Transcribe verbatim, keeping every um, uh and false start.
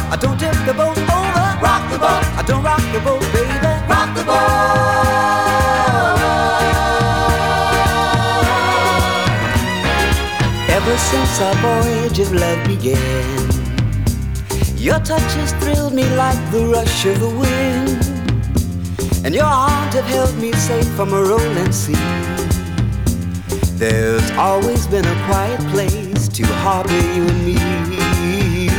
I don't tip the boat over. Rock the boat. I don't rock the boat, baby. Rock the boat. Ever since our voyage of love began, your touch has thrilled me like the rush of the wind, and your arms have held me safe from a rolling sea. There's always been a quiet place to harbor you and me.